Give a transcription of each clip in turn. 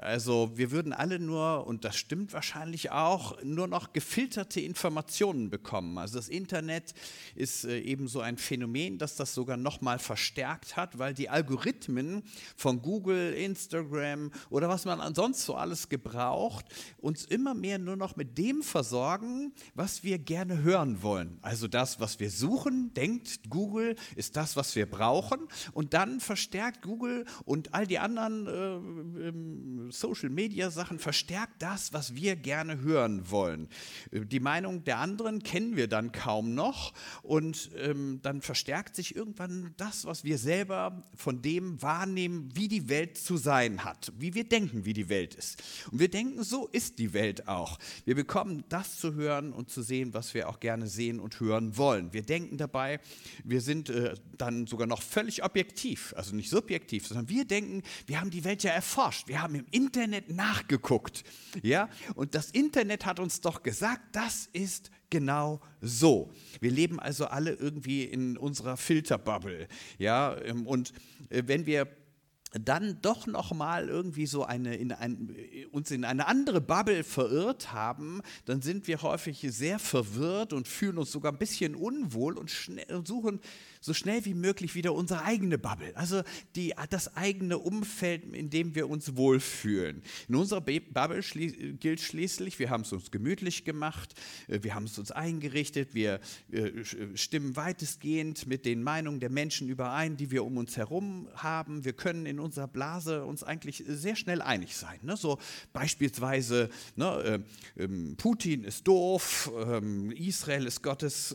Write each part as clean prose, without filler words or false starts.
Also wir würden alle nur, und das stimmt wahrscheinlich auch, nur noch gefilterte Informationen bekommen. Also das Internet ist eben so ein Phänomen, das das sogar noch mal verstärkt hat, weil die Algorithmen von Google, Instagram oder was man ansonsten so alles gebraucht, uns immer mehr nur noch mit dem versorgen, was wir gerne hören wollen. Also das, was wir suchen, denkt Google, ist das, was wir brauchen. Und dann verstärkt Google und all die anderen Social-Media-Sachen verstärkt das, was wir gerne hören wollen. Die Meinung der anderen kennen wir dann kaum noch und dann verstärkt sich irgendwann das, was wir selber von dem wahrnehmen, wie die Welt zu sein hat, wie wir denken, wie die Welt ist. Und wir denken, so ist die Welt auch. Wir bekommen das zu hören und zu sehen, was wir auch gerne sehen und hören wollen. Wir denken dabei, wir sind dann sogar noch völlig objektiv, also nicht subjektiv, sondern wir denken, wir haben die Welt ja erforscht, wir haben im Internet nachgeguckt, ja, und das Internet hat uns doch gesagt, das ist genau so. Wir leben also alle irgendwie in unserer Filterbubble, ja, und wenn wir dann doch noch mal irgendwie so uns in eine andere Bubble verirrt haben, dann sind wir häufig sehr verwirrt und fühlen uns sogar ein bisschen unwohl und suchen so schnell wie möglich wieder unsere eigene Bubble, also das eigene Umfeld, in dem wir uns wohlfühlen. In unserer Bubble gilt schließlich, wir haben es uns gemütlich gemacht, wir haben es uns eingerichtet, wir stimmen weitestgehend mit den Meinungen der Menschen überein, die wir um uns herum haben. Wir können in unserer Blase uns eigentlich sehr schnell einig sein. Ne? So beispielsweise, ne, Putin ist doof, Israel ist Gottes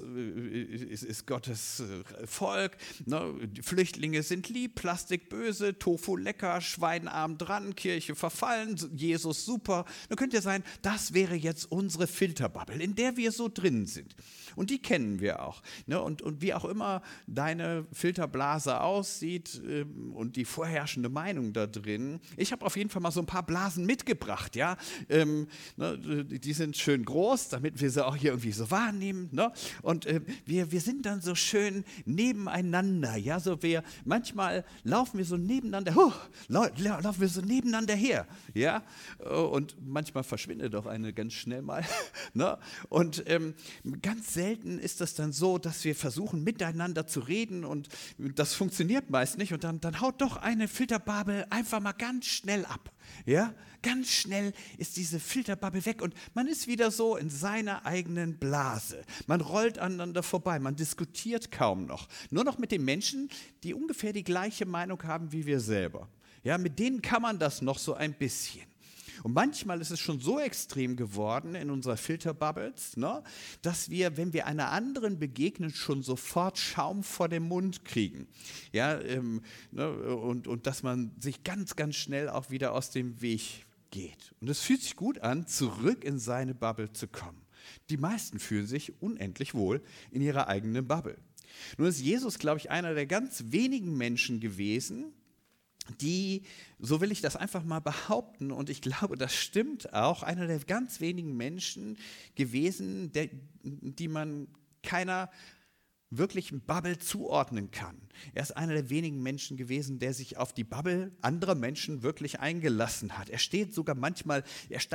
Volk, ne? Die Flüchtlinge sind lieb, Plastik böse, Tofu lecker, Schweinarm dran, Kirche verfallen, Jesus super. Dann könnte ja sein, das wäre jetzt unsere Filterbubble, in der wir so drin sind. Und die kennen wir auch. Ne? Und wie auch immer deine Filterblase aussieht und die vorherrschende Meinung da drin, ich habe auf jeden Fall mal so ein paar Blasen mitgebracht. Ja? Ne? Die sind schön groß, damit wir sie auch hier irgendwie so wahrnehmen. Ne? Und wir sind dann so schön nebeneinander. Ja? Manchmal laufen wir so nebeneinander, laufen wir so nebeneinander her. Ja? Und manchmal verschwindet auch eine ganz schnell mal. Ne? Und ganz selten ist das dann so, dass wir versuchen, miteinander zu reden und das funktioniert meist nicht und dann haut doch eine Filterbubble einfach mal ganz schnell ab. Ja? Ganz schnell ist diese Filterbubble weg und man ist wieder so in seiner eigenen Blase. Man rollt aneinander vorbei, man diskutiert kaum noch. Nur noch mit den Menschen, die ungefähr die gleiche Meinung haben wie wir selber. Ja, mit denen kann man das noch so ein bisschen. Und manchmal ist es schon so extrem geworden in unserer Filterbubbles, ne, dass wir, wenn wir einer anderen begegnen, schon sofort Schaum vor dem Mund kriegen. Ja, ne, und dass man sich ganz, ganz schnell auch wieder aus dem Weg geht. Und es fühlt sich gut an, zurück in seine Bubble zu kommen. Die meisten fühlen sich unendlich wohl in ihrer eigenen Bubble. Nun ist Jesus, glaube ich, einer der ganz wenigen Menschen gewesen, die, so will ich das einfach mal behaupten, und ich glaube, das stimmt auch, einer der ganz wenigen Menschen gewesen, die man keiner wirklichen Bubble zuordnen kann. Er ist einer der wenigen Menschen gewesen, der sich auf die Bubble anderer Menschen wirklich eingelassen hat. Er steigt sogar manchmal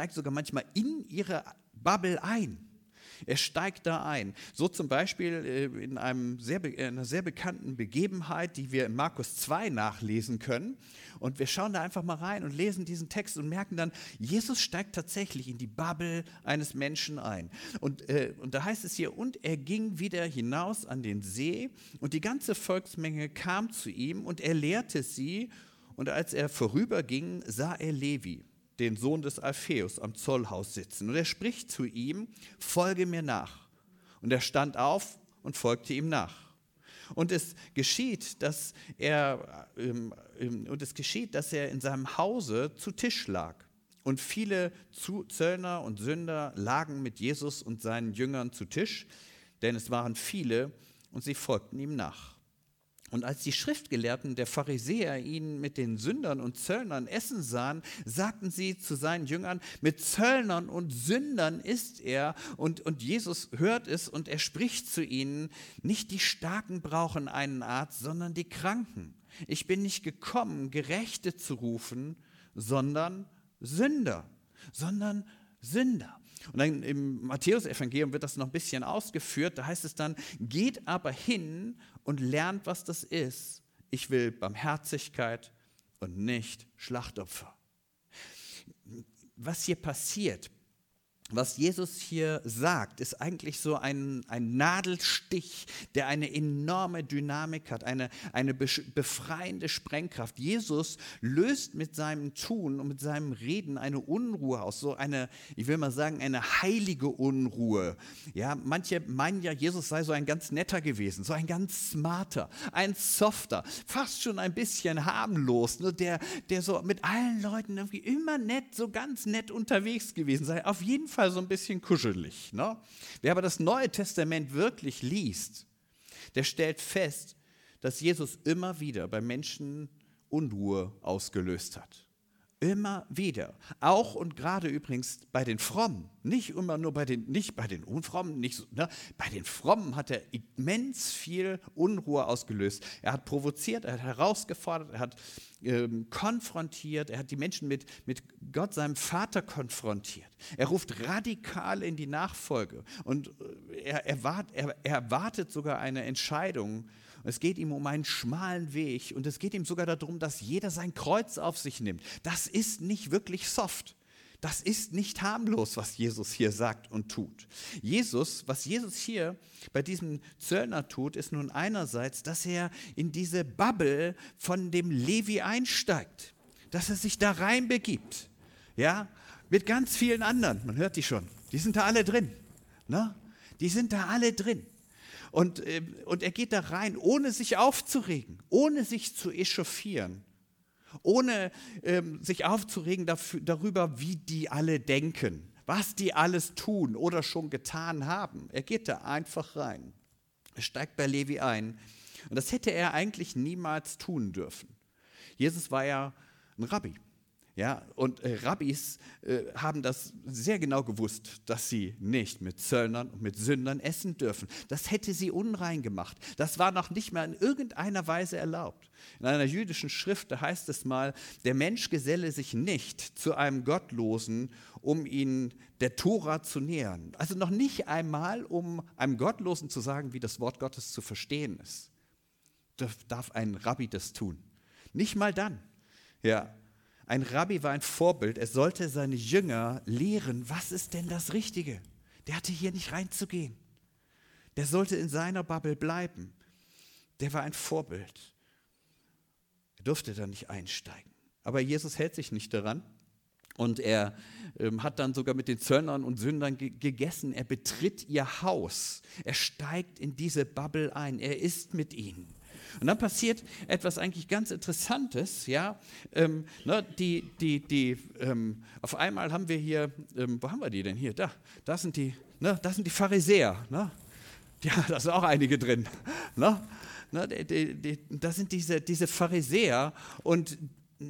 in ihre Bubble ein. Er steigt da ein. So zum Beispiel in einer sehr bekannten Begebenheit, die wir in Markus 2 nachlesen können. Und wir schauen da einfach mal rein und lesen diesen Text und merken dann, Jesus steigt tatsächlich in die Bubble eines Menschen ein. Und da heißt es hier, und er ging wieder hinaus an den See und die ganze Volksmenge kam zu ihm und er lehrte sie. Und als er vorüberging, sah er Levi, den Sohn des Alpheus, am Zollhaus sitzen. Und er spricht zu ihm, folge mir nach. Und er stand auf und folgte ihm nach. Und es geschieht, dass er in seinem Hause zu Tisch lag. Und viele Zöllner und Sünder lagen mit Jesus und seinen Jüngern zu Tisch, denn es waren viele und sie folgten ihm nach. Und als die Schriftgelehrten der Pharisäer ihn mit den Sündern und Zöllnern essen sahen, sagten sie zu seinen Jüngern, mit Zöllnern und Sündern isst er. Und Jesus hört es und er spricht zu ihnen, nicht die Starken brauchen einen Arzt, sondern die Kranken. Ich bin nicht gekommen, Gerechte zu rufen, sondern Sünder, sondern Sünder. Und dann im Matthäus-Evangelium wird das noch ein bisschen ausgeführt. Da heißt es dann, geht aber hin und lernt, was das ist. Ich will Barmherzigkeit und nicht Schlachtopfer. Was hier passiert, was Jesus hier sagt, ist eigentlich so ein Nadelstich, der eine enorme Dynamik hat, eine befreiende Sprengkraft. Jesus löst mit seinem Tun und mit seinem Reden eine Unruhe aus, so eine, ich will mal sagen, eine heilige Unruhe. Ja, manche meinen ja, Jesus sei so ein ganz netter gewesen, so ein ganz smarter, ein softer, fast schon ein bisschen harmlos, ne, der so mit allen Leuten irgendwie immer nett, so ganz nett unterwegs gewesen sei. Auf jeden Fall so ein bisschen kuschelig. Ne? Wer aber das Neue Testament wirklich liest, der stellt fest, dass Jesus immer wieder bei Menschen Unruhe ausgelöst hat. Immer wieder. Auch und gerade übrigens bei den Frommen. Nicht immer nur bei den Unfrommen. Nicht so, ne? Bei den Frommen hat er immens viel Unruhe ausgelöst. Er hat provoziert, er hat herausgefordert, er hat konfrontiert, er hat die Menschen mit Gott, seinem Vater, konfrontiert. Er ruft radikal in die Nachfolge und er erwartet sogar eine Entscheidung. Es geht ihm um einen schmalen Weg und es geht ihm sogar darum, dass jeder sein Kreuz auf sich nimmt. Das ist nicht wirklich soft. Das ist nicht harmlos, was Jesus hier sagt und tut. Was Jesus hier bei diesem Zöllner tut, ist nun einerseits, dass er in diese Bubble von dem Levi einsteigt, dass er sich da reinbegibt, ja, mit ganz vielen anderen. Man hört die schon, die sind da alle drin, ne? Die sind da alle drin. Und er geht da rein, ohne sich aufzuregen, ohne sich zu echauffieren, ohne sich aufzuregen darüber, wie die alle denken, was die alles tun oder schon getan haben. Er geht da einfach rein. Er steigt bei Levi ein. Und das hätte er eigentlich niemals tun dürfen. Jesus war ja ein Rabbi. Ja, und Rabbis haben das sehr genau gewusst, dass sie nicht mit Zöllnern und mit Sündern essen dürfen. Das hätte sie unrein gemacht. Das war noch nicht mehr in irgendeiner Weise erlaubt. In einer jüdischen Schrift, da heißt es mal, der Mensch geselle sich nicht zu einem Gottlosen, um ihn der Tora zu nähern. Also noch nicht einmal, um einem Gottlosen zu sagen, wie das Wort Gottes zu verstehen ist. Darf ein Rabbi das tun? Nicht mal dann. Ja. Ein Rabbi war ein Vorbild. Er sollte seine Jünger lehren, was ist denn das Richtige? Der hatte hier nicht reinzugehen. Der sollte in seiner Bubble bleiben. Der war ein Vorbild. Er durfte da nicht einsteigen. Aber Jesus hält sich nicht daran. Und er hat dann sogar mit den Zöllnern und Sündern gegessen. Er betritt ihr Haus. Er steigt in diese Bubble ein. Er isst mit ihnen. Und dann passiert etwas eigentlich ganz Interessantes, ja. Auf einmal haben wir hier, wo haben wir die denn hier? Da sind die Pharisäer, ne? Ja, da sind auch einige drin, ne? Da sind diese Pharisäer und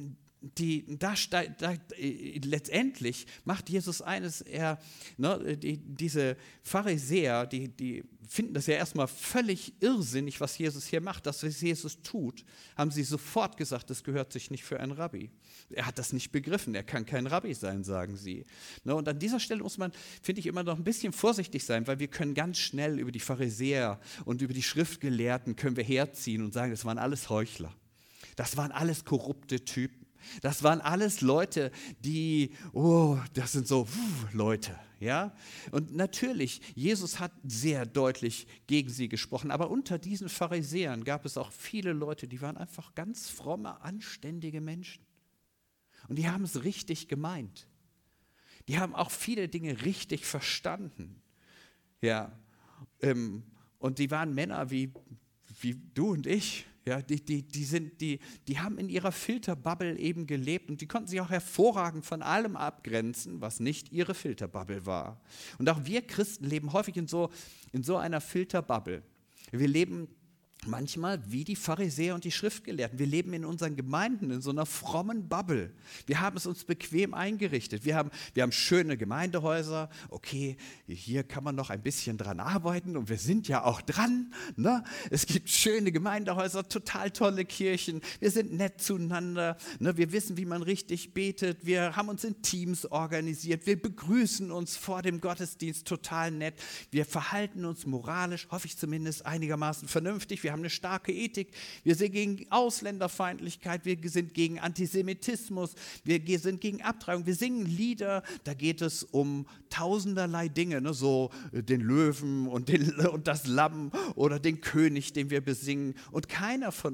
letztendlich macht Jesus eines, diese Pharisäer, die finden das ja erstmal völlig irrsinnig, was Jesus hier macht. Das, was Jesus tut, haben sie sofort gesagt, das gehört sich nicht für einen Rabbi. Er hat das nicht begriffen, er kann kein Rabbi sein, sagen sie. Und an dieser Stelle muss man, finde ich, immer noch ein bisschen vorsichtig sein, weil wir können ganz schnell über die Pharisäer und über die Schriftgelehrten können wir herziehen und sagen, das waren alles Heuchler. Das waren alles korrupte Typen. Das waren alles Leute, das sind so Leute, ja. Und natürlich, Jesus hat sehr deutlich gegen sie gesprochen, aber unter diesen Pharisäern gab es auch viele Leute, die waren einfach ganz fromme, anständige Menschen. Und die haben es richtig gemeint. Die haben auch viele Dinge richtig verstanden, ja. Und die waren Männer wie du und ich. Ja, die haben in ihrer Filterbubble eben gelebt und die konnten sich auch hervorragend von allem abgrenzen, was nicht ihre Filterbubble war. Und auch wir Christen leben häufig in so einer Filterbubble. Wir leben manchmal wie die Pharisäer und die Schriftgelehrten. Wir leben in unseren Gemeinden in so einer frommen Bubble. Wir haben es uns bequem eingerichtet. Wir haben schöne Gemeindehäuser. Okay, hier kann man noch ein bisschen dran arbeiten und wir sind ja auch dran. Ne? Es gibt schöne Gemeindehäuser, total tolle Kirchen. Wir sind nett zueinander. Ne? Wir wissen, wie man richtig betet. Wir haben uns in Teams organisiert. Wir begrüßen uns vor dem Gottesdienst total nett. Wir verhalten uns moralisch, hoffe ich zumindest, einigermaßen vernünftig. Wir haben eine starke Ethik, wir sind gegen Ausländerfeindlichkeit, wir sind gegen Antisemitismus, wir sind gegen Abtreibung, wir singen Lieder, da geht es um tausenderlei Dinge, ne? So den Löwen und das Lamm oder den König, den wir besingen. Und keiner von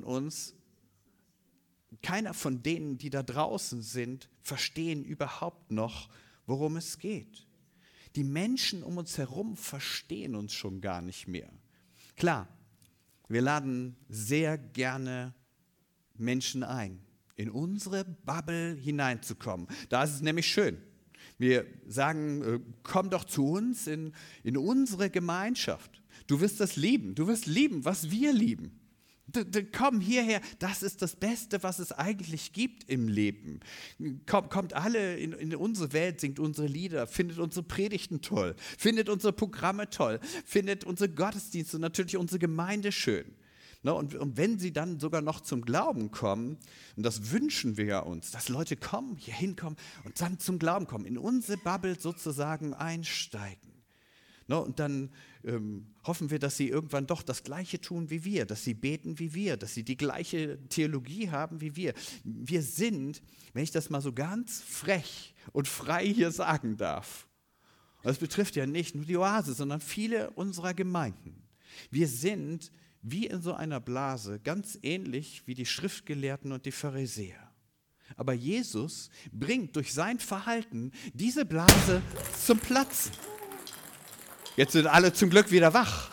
denen, die da draußen sind, verstehen überhaupt noch, worum es geht. Die Menschen um uns herum verstehen uns schon gar nicht mehr. Klar, wir laden sehr gerne Menschen ein, in unsere Bubble hineinzukommen. Da ist es nämlich schön. Wir sagen, komm doch zu uns in unsere Gemeinschaft. Du wirst das lieben. Du wirst lieben, was wir lieben. Komm hierher, das ist das Beste, was es eigentlich gibt im Leben. Kommt alle in unsere Welt, singt unsere Lieder, findet unsere Predigten toll, findet unsere Programme toll, findet unsere Gottesdienste und natürlich unsere Gemeinde schön. Und wenn sie dann sogar noch zum Glauben kommen, und das wünschen wir ja uns, dass Leute kommen, hier hinkommen und dann zum Glauben kommen, in unsere Bubble sozusagen einsteigen. Und dann hoffen wir, dass sie irgendwann doch das Gleiche tun wie wir, dass sie beten wie wir, dass sie die gleiche Theologie haben wie wir. Wir sind, wenn ich das mal so ganz frech und frei hier sagen darf, und das betrifft ja nicht nur die Oase, sondern viele unserer Gemeinden. Wir sind wie in so einer Blase, ganz ähnlich wie die Schriftgelehrten und die Pharisäer. Aber Jesus bringt durch sein Verhalten diese Blase zum Platzen. Jetzt sind alle zum Glück wieder wach.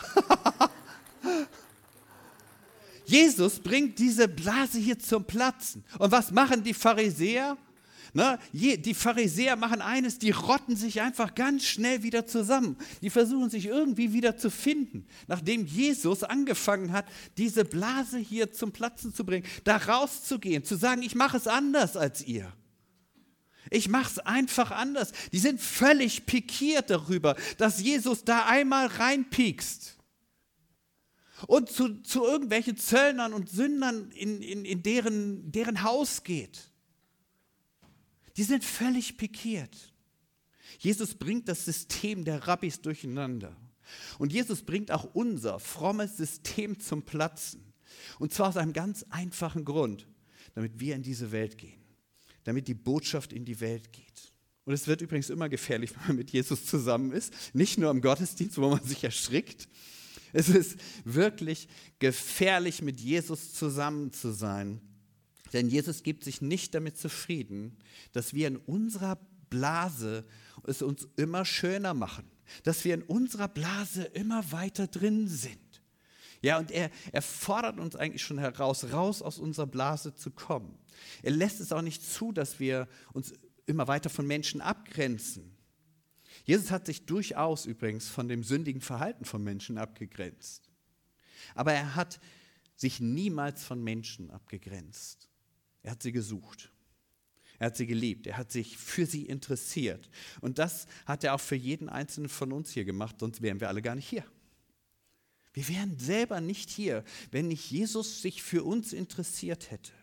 Jesus bringt diese Blase hier zum Platzen. Und was machen die Pharisäer? Die Pharisäer machen eines, die rotten sich einfach ganz schnell wieder zusammen. Die versuchen sich irgendwie wieder zu finden. Nachdem Jesus angefangen hat, diese Blase hier zum Platzen zu bringen, da rauszugehen, zu sagen, ich mache es anders als ihr. Ich mache es einfach anders. Die sind völlig pikiert darüber, dass Jesus da einmal reinpiekst und zu irgendwelchen Zöllnern und Sündern in deren Haus geht. Die sind völlig pikiert. Jesus bringt das System der Rabbis durcheinander. Und Jesus bringt auch unser frommes System zum Platzen. Und zwar aus einem ganz einfachen Grund, damit wir in diese Welt gehen. Damit die Botschaft in die Welt geht. Und es wird übrigens immer gefährlich, wenn man mit Jesus zusammen ist. Nicht nur im Gottesdienst, wo man sich erschrickt. Es ist wirklich gefährlich, mit Jesus zusammen zu sein. Denn Jesus gibt sich nicht damit zufrieden, dass wir in unserer Blase es uns immer schöner machen. Dass wir in unserer Blase immer weiter drin sind. Ja, und er fordert uns eigentlich schon raus aus unserer Blase zu kommen. Er lässt es auch nicht zu, dass wir uns immer weiter von Menschen abgrenzen. Jesus hat sich durchaus übrigens von dem sündigen Verhalten von Menschen abgegrenzt. Aber er hat sich niemals von Menschen abgegrenzt. Er hat sie gesucht. Er hat sie geliebt. Er hat sich für sie interessiert. Und das hat er auch für jeden Einzelnen von uns hier gemacht, sonst wären wir alle gar nicht hier. Wir wären selber nicht hier, wenn nicht Jesus sich für uns interessiert hätte.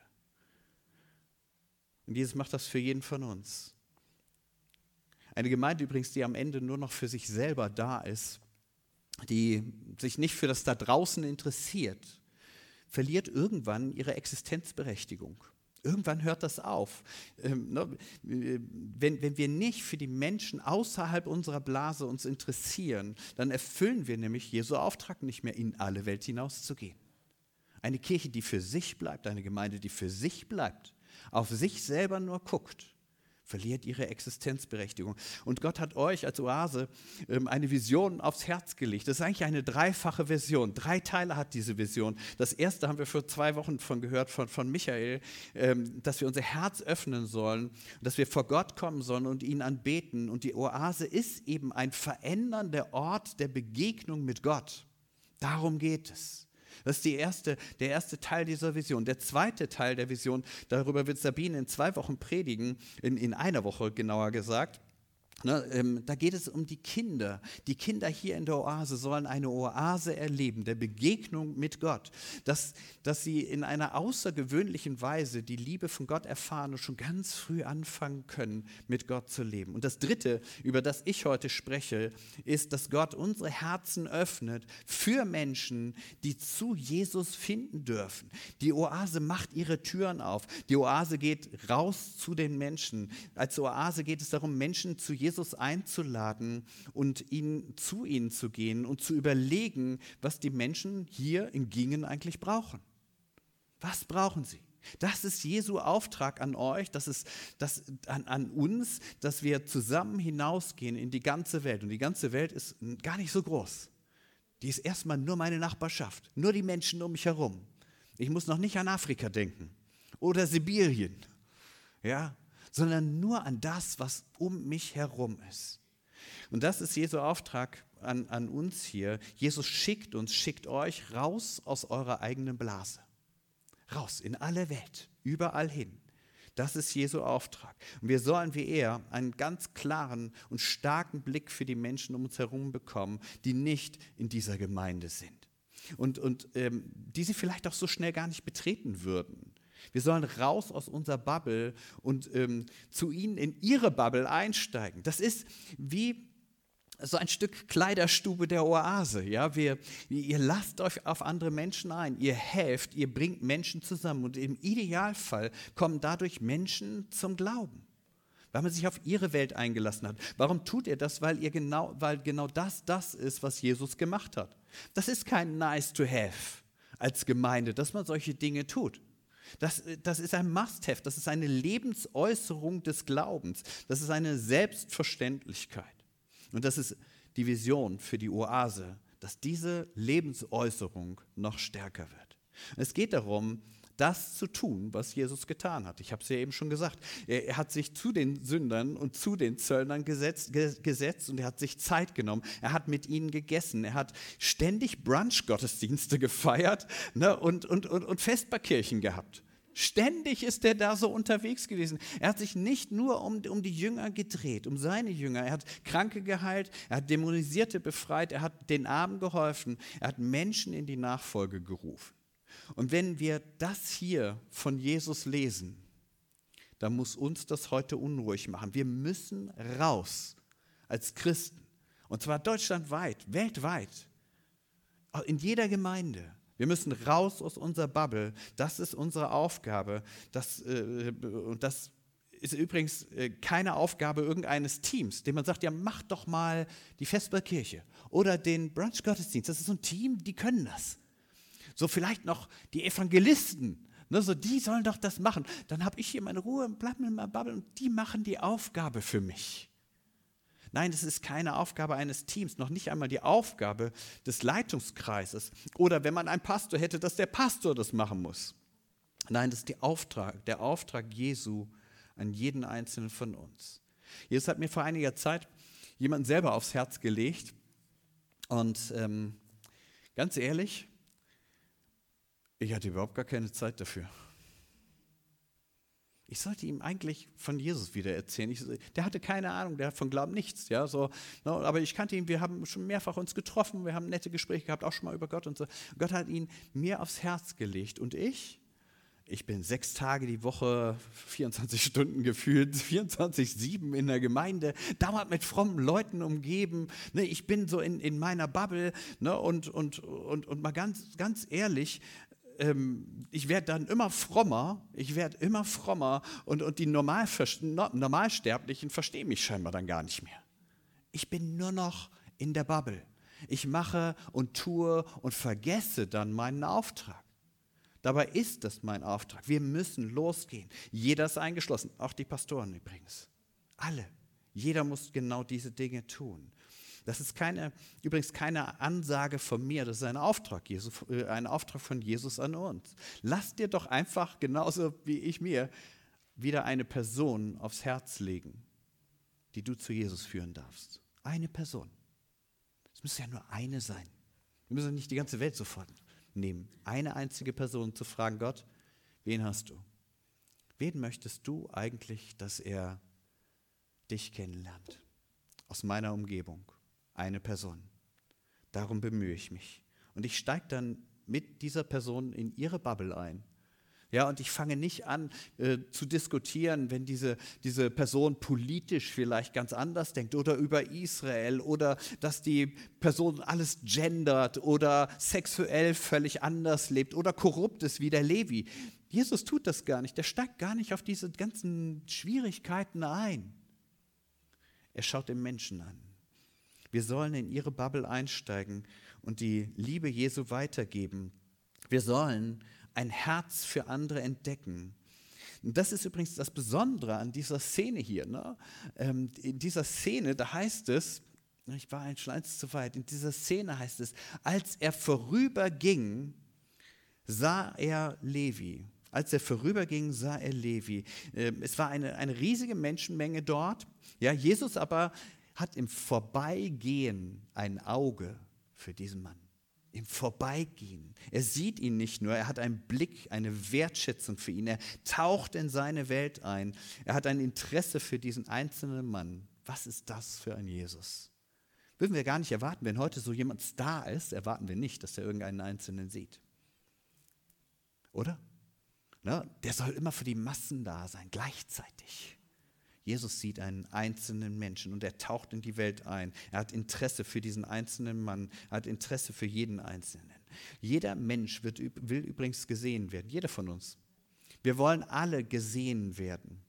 Und Jesus macht das für jeden von uns. Eine Gemeinde übrigens, die am Ende nur noch für sich selber da ist, die sich nicht für das da draußen interessiert, verliert irgendwann ihre Existenzberechtigung. Irgendwann hört das auf. Wenn wir nicht für die Menschen außerhalb unserer Blase uns interessieren, dann erfüllen wir nämlich Jesu Auftrag nicht mehr, in alle Welt hinauszugehen. Eine Kirche, die für sich bleibt, eine Gemeinde, die für sich bleibt, auf sich selber nur guckt, verliert ihre Existenzberechtigung. Und Gott hat euch als Oase eine Vision aufs Herz gelegt. Das ist eigentlich eine dreifache Vision. 3 Teile hat diese Vision. Das erste haben wir vor 2 Wochen von gehört von Michael, dass wir unser Herz öffnen sollen, dass wir vor Gott kommen sollen und ihn anbeten. Und die Oase ist eben ein verändernder Ort der Begegnung mit Gott. Darum geht es. Das ist der erste Teil dieser Vision. Der zweite Teil der Vision, darüber wird Sabine in 2 Wochen predigen, in einer Woche genauer gesagt. Da geht es um die Kinder. Die Kinder hier in der Oase sollen eine Oase erleben, der Begegnung mit Gott. Dass sie in einer außergewöhnlichen Weise die Liebe von Gott erfahren und schon ganz früh anfangen können, mit Gott zu leben. Und das Dritte, über das ich heute spreche, ist, dass Gott unsere Herzen öffnet für Menschen, die zu Jesus finden dürfen. Die Oase macht ihre Türen auf. Die Oase geht raus zu den Menschen. Als Oase geht es darum, Menschen zu Jesus einzuladen und zu ihnen zu gehen und zu überlegen, was die Menschen hier in Gingen eigentlich brauchen. Was brauchen sie? Das ist Jesu Auftrag an euch, das ist an uns, dass wir zusammen hinausgehen in die ganze Welt. Und die ganze Welt ist gar nicht so groß. Die ist erstmal nur meine Nachbarschaft, nur die Menschen um mich herum. Ich muss noch nicht an Afrika denken oder Sibirien, ja, sondern nur an das, was um mich herum ist. Und das ist Jesu Auftrag an uns hier. Jesus schickt euch raus aus eurer eigenen Blase. Raus in alle Welt, überall hin. Das ist Jesu Auftrag. Und wir sollen wie er einen ganz klaren und starken Blick für die Menschen um uns herum bekommen, die nicht in dieser Gemeinde sind. Und die sie vielleicht auch so schnell gar nicht betreten würden. Wir sollen raus aus unserer Bubble und zu ihnen in ihre Bubble einsteigen. Das ist wie so ein Stück Kleiderstube der Oase. Ja? Ihr lasst euch auf andere Menschen ein, ihr helft, ihr bringt Menschen zusammen und im Idealfall kommen dadurch Menschen zum Glauben, weil man sich auf ihre Welt eingelassen hat. Warum tut ihr das? Weil genau das ist, was Jesus gemacht hat. Das ist kein nice to have als Gemeinde, dass man solche Dinge tut. Das ist ein Must-have, das ist eine Lebensäußerung des Glaubens, das ist eine Selbstverständlichkeit. Und das ist die Vision für die Oase, dass diese Lebensäußerung noch stärker wird. Es geht darum, das zu tun, was Jesus getan hat. Ich habe es ja eben schon gesagt. Er hat sich zu den Sündern und zu den Zöllnern gesetzt und er hat sich Zeit genommen. Er hat mit ihnen gegessen. Er hat ständig Brunch-Gottesdienste gefeiert, ne, und Vesperkirchen gehabt. Ständig ist er da so unterwegs gewesen. Er hat sich nicht nur um die Jünger gedreht, um seine Jünger. Er hat Kranke geheilt, er hat Dämonisierte befreit, er hat den Armen geholfen, er hat Menschen in die Nachfolge gerufen. Und wenn wir das hier von Jesus lesen, dann muss uns das heute unruhig machen. Wir müssen raus als Christen, und zwar deutschlandweit, weltweit, in jeder Gemeinde. Wir müssen raus aus unserer Bubble. Das ist unsere Aufgabe. Und das ist übrigens keine Aufgabe irgendeines Teams, dem man sagt, ja, mach doch mal die Vesperkirche oder den Brunch-Gottesdienst. Das ist so ein Team, die können das. So vielleicht noch die Evangelisten, ne, so die sollen doch das machen. Dann habe ich hier meine Ruhe und bleibe in meiner Bubble und die machen die Aufgabe für mich. Nein, das ist keine Aufgabe eines Teams, noch nicht einmal die Aufgabe des Leitungskreises. Oder wenn man einen Pastor hätte, dass der Pastor das machen muss. Nein, das ist der Auftrag Jesu an jeden Einzelnen von uns. Jesus hat mir vor einiger Zeit jemanden selber aufs Herz gelegt. Und ganz ehrlich, ich hatte überhaupt gar keine Zeit dafür. Ich sollte ihm eigentlich von Jesus wieder erzählen. Der hatte keine Ahnung, der hat von Glauben nichts. Ja, so, no, aber ich kannte ihn, wir haben schon mehrfach uns getroffen, wir haben nette Gespräche gehabt, auch schon mal über Gott und so. Gott hat ihn mir aufs Herz gelegt und ich bin 6 Tage die Woche, 24 Stunden gefühlt, 24/7 in der Gemeinde, dauernd mit frommen Leuten umgeben. Ne, ich bin so in meiner Bubble, ne, und mal ganz ehrlich, ich werde dann immer frommer und die Normalsterblichen verstehen mich scheinbar dann gar nicht mehr. Ich bin nur noch in der Bubble. Ich mache und tue und vergesse dann meinen Auftrag. Dabei ist das mein Auftrag. Wir müssen losgehen. Jeder ist eingeschlossen, auch die Pastoren übrigens. Alle. Jeder muss genau diese Dinge tun. Das ist übrigens keine Ansage von mir, das ist ein Auftrag von Jesus an uns. Lass dir doch einfach, genauso wie ich mir, wieder eine Person aufs Herz legen, die du zu Jesus führen darfst. Eine Person. Es muss ja nur eine sein. Wir müssen nicht die ganze Welt sofort nehmen. Eine einzige Person zu fragen, Gott, wen hast du? Wen möchtest du eigentlich, dass er dich kennenlernt? Aus meiner Umgebung. Eine Person. Darum bemühe ich mich. Und ich steige dann mit dieser Person in ihre Bubble ein. Ja, und ich fange nicht an zu diskutieren, wenn diese Person politisch vielleicht ganz anders denkt oder über Israel oder dass die Person alles gendert oder sexuell völlig anders lebt oder korrupt ist wie der Levi. Jesus tut das gar nicht. Der steigt gar nicht auf diese ganzen Schwierigkeiten ein. Er schaut den Menschen an. Wir sollen in ihre Bubble einsteigen und die Liebe Jesu weitergeben. Wir sollen ein Herz für andere entdecken. Und das ist übrigens das Besondere an dieser Szene hier. Ne? In dieser Szene, da heißt es, ich war schon eins zu weit, in dieser Szene heißt es, als er vorüberging, sah er Levi. Als er vorüberging, sah er Levi. Es war eine riesige Menschenmenge dort. Ja, Jesus aber hat im Vorbeigehen ein Auge für diesen Mann. Im Vorbeigehen. Er sieht ihn nicht nur, er hat einen Blick, eine Wertschätzung für ihn. Er taucht in seine Welt ein. Er hat ein Interesse für diesen einzelnen Mann. Was ist das für ein Jesus? Würden wir gar nicht erwarten, wenn heute so jemand Star ist, erwarten wir nicht, dass er irgendeinen Einzelnen sieht. Oder? Na, der soll immer für die Massen da sein, gleichzeitig. Jesus sieht einen einzelnen Menschen und er taucht in die Welt ein. Er hat Interesse für diesen einzelnen Mann. Er hat Interesse für jeden Einzelnen. Jeder Mensch will übrigens gesehen werden. Jeder von uns. Wir wollen alle gesehen werden.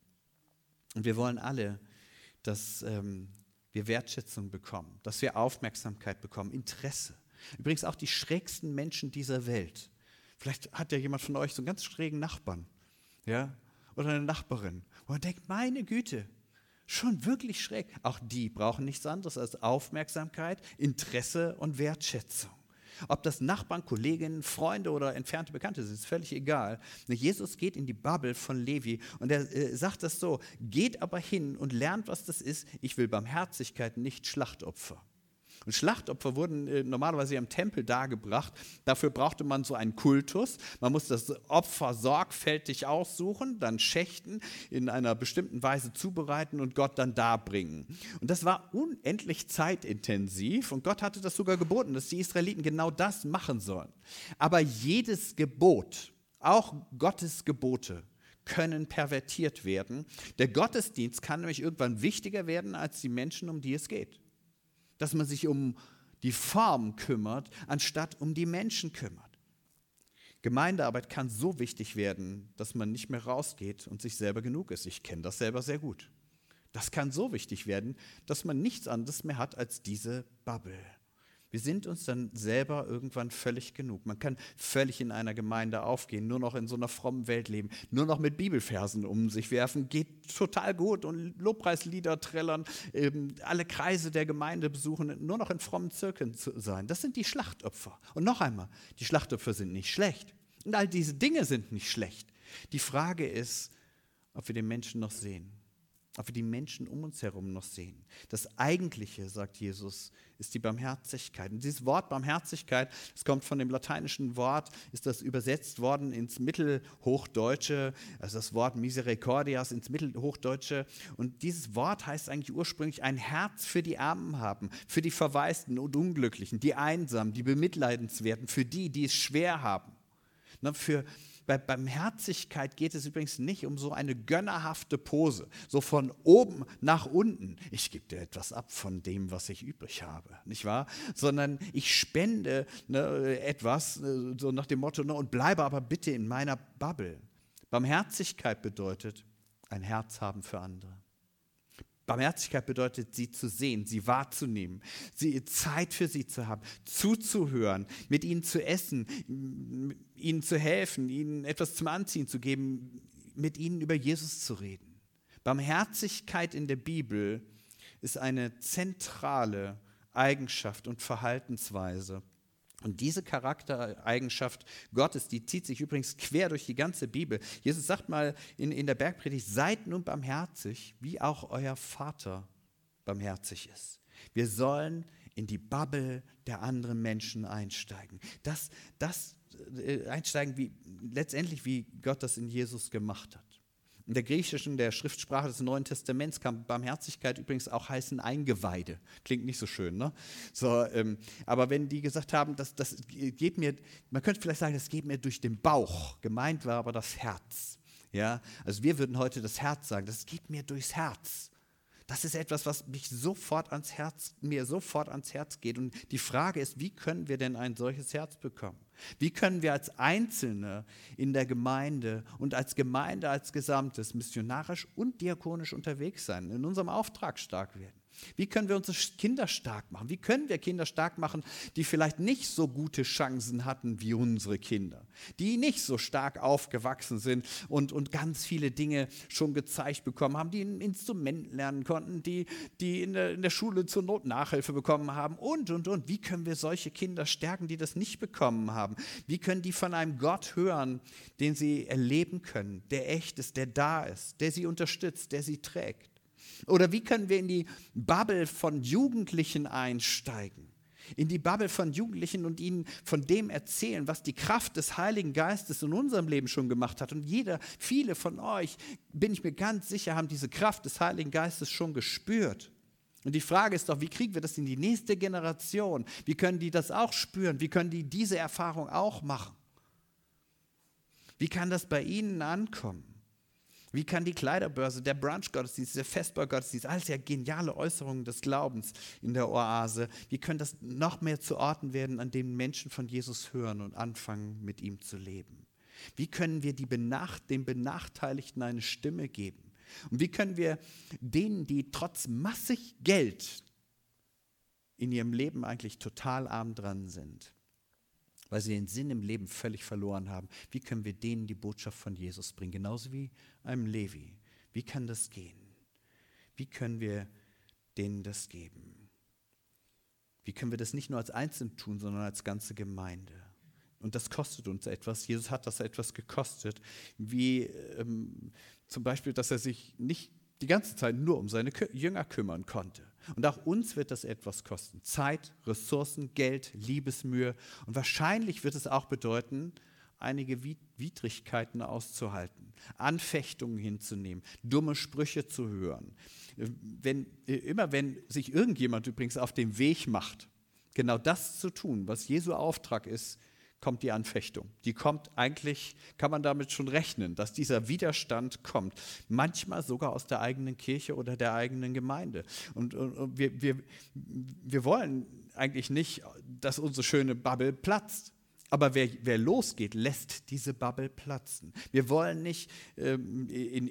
Und wir wollen alle, dass wir Wertschätzung bekommen, dass wir Aufmerksamkeit bekommen, Interesse. Übrigens auch die schrägsten Menschen dieser Welt. Vielleicht hat ja jemand von euch so einen ganz schrägen Nachbarn, ja, oder eine Nachbarin, wo man denkt, meine Güte, schon wirklich schräg. Auch die brauchen nichts anderes als Aufmerksamkeit, Interesse und Wertschätzung. Ob das Nachbarn, Kolleginnen, Freunde oder entfernte Bekannte sind, ist völlig egal. Jesus geht in die Bubble von Levi und er sagt das so, geht aber hin und lernt, was das ist. Ich will Barmherzigkeit, nicht Schlachtopfer. Und Schlachtopfer wurden normalerweise im Tempel dargebracht. Dafür brauchte man so einen Kultus. Man musste das Opfer sorgfältig aussuchen, dann schächten, in einer bestimmten Weise zubereiten und Gott dann darbringen. Und das war unendlich zeitintensiv und Gott hatte das sogar geboten, dass die Israeliten genau das machen sollen. Aber jedes Gebot, auch Gottes Gebote, können pervertiert werden. Der Gottesdienst kann nämlich irgendwann wichtiger werden als die Menschen, um die es geht. Dass man sich um die Form kümmert, anstatt um die Menschen kümmert. Gemeindearbeit kann so wichtig werden, dass man nicht mehr rausgeht und sich selber genug ist. Ich kenne das selber sehr gut. Das kann so wichtig werden, dass man nichts anderes mehr hat als diese Bubble. Wir sind uns dann selber irgendwann völlig genug. Man kann völlig in einer Gemeinde aufgehen, nur noch in so einer frommen Welt leben, nur noch mit Bibelversen um sich werfen, geht total gut und Lobpreislieder trällern, alle Kreise der Gemeinde besuchen, nur noch in frommen Zirkeln zu sein. Das sind die Schlachtopfer. Und noch einmal, die Schlachtopfer sind nicht schlecht. Und all diese Dinge sind nicht schlecht. Die Frage ist, ob wir den Menschen noch sehen. Ob wir die Menschen um uns herum noch sehen. Das Eigentliche, sagt Jesus, ist die Barmherzigkeit. Und dieses Wort Barmherzigkeit, das kommt von dem lateinischen Wort, ist das übersetzt worden ins Mittelhochdeutsche, also das Wort Misericordias ins Mittelhochdeutsche. Und dieses Wort heißt eigentlich ursprünglich ein Herz für die Armen haben, für die Verwaisten und Unglücklichen, die Einsamen, die Bemitleidenswerten, für die, die es schwer haben. Bei Barmherzigkeit geht es übrigens nicht um so eine gönnerhafte Pose, so von oben nach unten. Ich gebe dir etwas ab von dem, was ich übrig habe, nicht wahr? Sondern ich spende etwas, so nach dem Motto, und bleibe aber bitte in meiner Bubble. Barmherzigkeit bedeutet ein Herz haben für andere. Barmherzigkeit bedeutet, sie zu sehen, sie wahrzunehmen, Zeit für sie zu haben, zuzuhören, mit ihnen zu essen, ihnen zu helfen, ihnen etwas zum Anziehen zu geben, mit ihnen über Jesus zu reden. Barmherzigkeit in der Bibel ist eine zentrale Eigenschaft und Verhaltensweise. Und diese Charaktereigenschaft Gottes, die zieht sich übrigens quer durch die ganze Bibel. Jesus sagt mal in der Bergpredigt, seid nun barmherzig, wie auch euer Vater barmherzig ist. Wir sollen in die Bubble der anderen Menschen einsteigen. Einsteigen, letztendlich wie Gott das in Jesus gemacht hat. In der griechischen, der Schriftsprache des Neuen Testaments kann Barmherzigkeit übrigens auch heißen Eingeweide. Klingt nicht so schön, ne? So, aber wenn die gesagt haben, das geht mir, man könnte vielleicht sagen, das geht mir durch den Bauch. Gemeint war aber das Herz. Ja? Also wir würden heute das Herz sagen, das geht mir durchs Herz. Das ist etwas, was mir sofort ans Herz geht. Und die Frage ist, wie können wir denn ein solches Herz bekommen? Wie können wir als Einzelne in der Gemeinde und als Gemeinde als Gesamtes missionarisch und diakonisch unterwegs sein, in unserem Auftrag stark werden? Wie können wir unsere Kinder stark machen? Wie können wir Kinder stark machen, die vielleicht nicht so gute Chancen hatten wie unsere Kinder, die nicht so stark aufgewachsen sind und ganz viele Dinge schon gezeigt bekommen haben, die ein Instrument lernen konnten, die in der Schule zur Not Nachhilfe bekommen haben und. Wie können wir solche Kinder stärken, die das nicht bekommen haben? Wie können die von einem Gott hören, den sie erleben können, der echt ist, der da ist, der sie unterstützt, der sie trägt? Oder wie können wir in die Bubble von Jugendlichen einsteigen? In die Bubble von Jugendlichen und ihnen von dem erzählen, was die Kraft des Heiligen Geistes in unserem Leben schon gemacht hat. Und viele von euch, bin ich mir ganz sicher, haben diese Kraft des Heiligen Geistes schon gespürt. Und die Frage ist doch, wie kriegen wir das in die nächste Generation? Wie können die das auch spüren? Wie können die diese Erfahrung auch machen? Wie kann das bei ihnen ankommen? Wie kann die Kleiderbörse, der Brunch-Gottesdienst, der Vesper-Gottesdienst, alles ja geniale Äußerungen des Glaubens in der Oase, wie können das noch mehr zu Orten werden, an denen Menschen von Jesus hören und anfangen, mit ihm zu leben? Wie können wir den Benachteiligten eine Stimme geben? Und wie können wir denen, die trotz massig Geld in ihrem Leben eigentlich total arm dran sind, weil sie den Sinn im Leben völlig verloren haben, wie können wir denen die Botschaft von Jesus bringen? Genauso wie einem Levi. Wie kann das gehen? Wie können wir denen das geben? Wie können wir das nicht nur als Einzelne tun, sondern als ganze Gemeinde? Und das kostet uns etwas. Jesus hat das etwas gekostet, wie zum Beispiel, dass er sich nicht die ganze Zeit nur um seine Jünger kümmern konnte. Und auch uns wird das etwas kosten. Zeit, Ressourcen, Geld, Liebesmühe. Und wahrscheinlich wird es auch bedeuten, einige Widrigkeiten auszuhalten, Anfechtungen hinzunehmen, dumme Sprüche zu hören. Immer wenn sich irgendjemand übrigens auf den Weg macht, genau das zu tun, was Jesu Auftrag ist, kommt die Anfechtung. Die kommt eigentlich, kann man damit schon rechnen, dass dieser Widerstand kommt. Manchmal sogar aus der eigenen Kirche oder der eigenen Gemeinde. Und wir wollen eigentlich nicht, dass unsere schöne Bubble platzt. Aber wer losgeht, lässt diese Bubble platzen. Wir wollen nicht in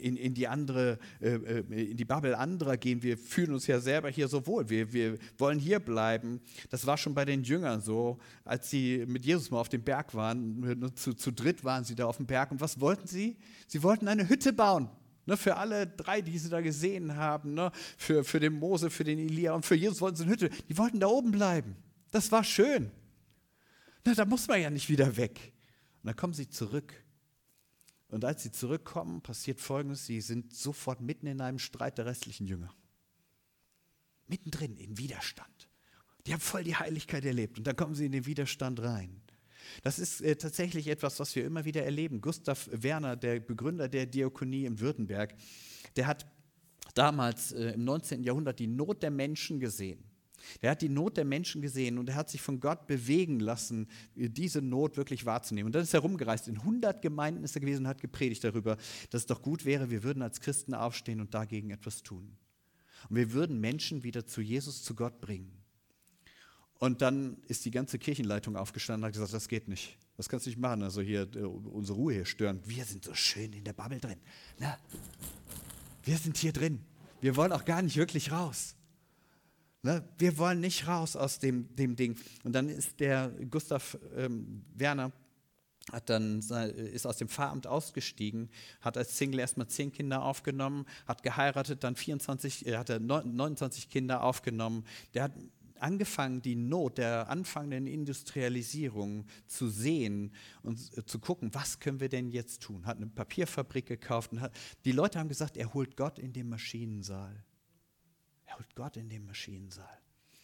die Bubble anderer gehen. Wir fühlen uns ja selber hier so wohl. Wir wollen hier bleiben. Das war schon bei den Jüngern so, als sie mit Jesus mal auf dem Berg waren. Zu dritt waren sie da auf dem Berg. Und was wollten sie? Sie wollten eine Hütte bauen. Ne, für alle drei, die sie da gesehen haben. Ne, für den Mose, für den Elia und für Jesus wollten sie eine Hütte. Die wollten da oben bleiben. Das war schön. Na, da muss man ja nicht wieder weg. Und dann kommen sie zurück. Und als sie zurückkommen, passiert Folgendes: Sie sind sofort mitten in einem Streit der restlichen Jünger. Mittendrin, in Widerstand. Die haben voll die Heiligkeit erlebt und dann kommen sie in den Widerstand rein. Das ist tatsächlich etwas, was wir immer wieder erleben. Gustav Werner, der Begründer der Diakonie in Württemberg, der hat damals im 19. Jahrhundert die Not der Menschen gesehen. Er hat die Not der Menschen gesehen und er hat sich von Gott bewegen lassen, diese Not wirklich wahrzunehmen. Und dann ist er rumgereist. In 100 Gemeinden ist er gewesen und hat gepredigt darüber, dass es doch gut wäre, wir würden als Christen aufstehen und dagegen etwas tun. Und wir würden Menschen wieder zu Jesus, zu Gott bringen. Und dann ist die ganze Kirchenleitung aufgestanden und hat gesagt, das geht nicht. Das kannst du nicht machen, also hier unsere Ruhe hier stören. Wir sind so schön in der Bubble drin. Na, wir sind hier drin. Wir wollen auch gar nicht wirklich raus. Ne, wir wollen nicht raus aus dem Ding. Und dann ist der Gustav Werner, ist aus dem Pfarramt ausgestiegen, hat als Single erstmal 10 Kinder aufgenommen, hat geheiratet, dann 29 Kinder aufgenommen. Der hat angefangen, die Not der anfangenden Industrialisierung zu sehen und zu gucken, was können wir denn jetzt tun. Hat eine Papierfabrik gekauft. Und die Leute haben gesagt, er holt Gott in den Maschinensaal. Er holt Gott in den Maschinensaal.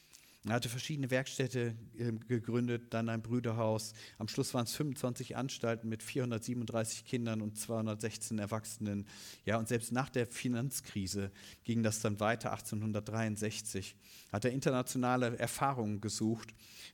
Er hatte verschiedene Werkstätte gegründet, dann ein Brüderhaus. Am Schluss waren es 25 Anstalten mit 437 Kindern und 216 Erwachsenen. Ja, und selbst nach der Finanzkrise ging das dann weiter, 1863. Hat er internationale Erfahrungen gesucht.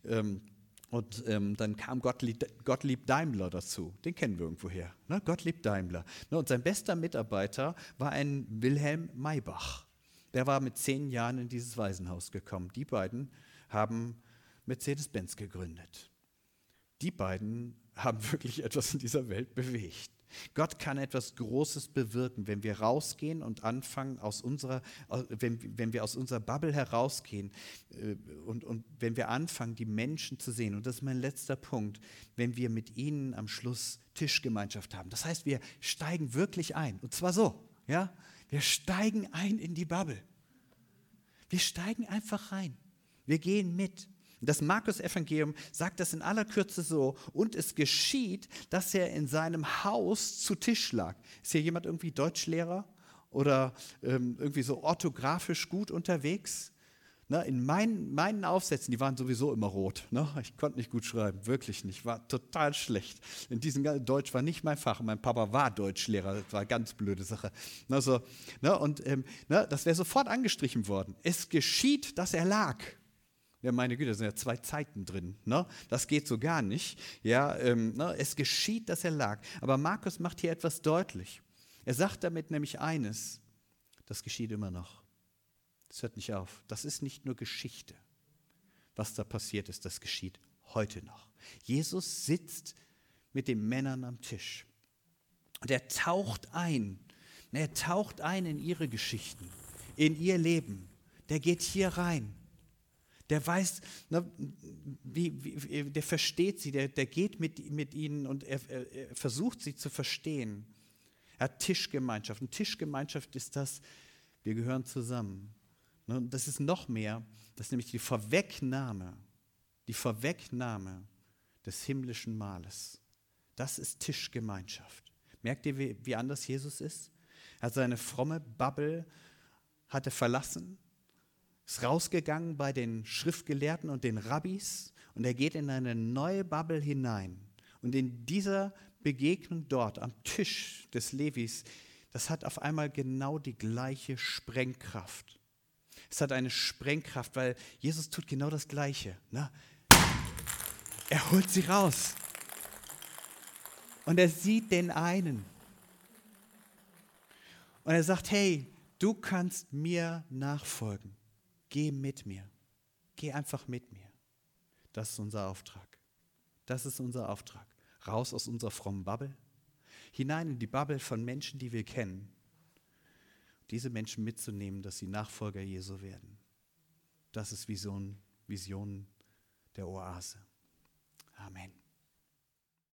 Dann kam Gottlieb Daimler dazu. Den kennen wir irgendwoher. Ne? Gottlieb Daimler. Ne? Und sein bester Mitarbeiter war ein Wilhelm Maybach. Der war mit 10 Jahren in dieses Waisenhaus gekommen. Die beiden haben Mercedes-Benz gegründet. Die beiden haben wirklich etwas in dieser Welt bewegt. Gott kann etwas Großes bewirken, wenn wir rausgehen und anfangen, wenn wir aus unserer Bubble herausgehen und wenn wir anfangen, die Menschen zu sehen. Und das ist mein letzter Punkt, wenn wir mit ihnen am Schluss Tischgemeinschaft haben. Das heißt, wir steigen wirklich ein. Und zwar so, ja? Wir steigen ein in die Bubble. Wir steigen einfach rein. Wir gehen mit. Das Markus-Evangelium sagt das in aller Kürze so: Und es geschieht, dass er in seinem Haus zu Tisch lag. Ist hier jemand irgendwie Deutschlehrer oder irgendwie so orthografisch gut unterwegs? Ne, in meinen Aufsätzen, die waren sowieso immer rot. Ne? Ich konnte nicht gut schreiben, wirklich nicht. War total schlecht. Deutsch war nicht mein Fach. Mein Papa war Deutschlehrer, das war eine ganz blöde Sache. Das wäre sofort angestrichen worden. Es geschieht, dass er lag. Ja, meine Güte, da sind ja 2 Zeiten drin. Ne? Das geht so gar nicht. Ja, es geschieht, dass er lag. Aber Markus macht hier etwas deutlich. Er sagt damit nämlich eines: Das geschieht immer noch. Das hört nicht auf. Das ist nicht nur Geschichte, was da passiert ist. Das geschieht heute noch. Jesus sitzt mit den Männern am Tisch. Und er taucht ein. Er taucht ein in ihre Geschichten, in ihr Leben. Der geht hier rein. Der weiß, der versteht sie, der geht mit ihnen und er versucht sie zu verstehen. Er hat Tischgemeinschaft. Und Tischgemeinschaft ist das, wir gehören zusammen. Und das ist noch mehr, das ist nämlich die Vorwegnahme des himmlischen Mahles. Das ist Tischgemeinschaft. Merkt ihr, wie anders Jesus ist? Er hat seine fromme Bubble verlassen, ist rausgegangen bei den Schriftgelehrten und den Rabbis und er geht in eine neue Bubble hinein. Und in dieser Begegnung dort am Tisch des Levis, das hat auf einmal genau die gleiche Sprengkraft. Es hat eine Sprengkraft, weil Jesus tut genau das Gleiche. Ne? Er holt sie raus. Und er sieht den einen. Und er sagt, hey, du kannst mir nachfolgen. Geh mit mir. Geh einfach mit mir. Das ist unser Auftrag. Das ist unser Auftrag. Raus aus unserer frommen Bubble, hinein in die Bubble von Menschen, die wir kennen. Diese Menschen mitzunehmen, dass sie Nachfolger Jesu werden. Das ist Vision der Oase. Amen.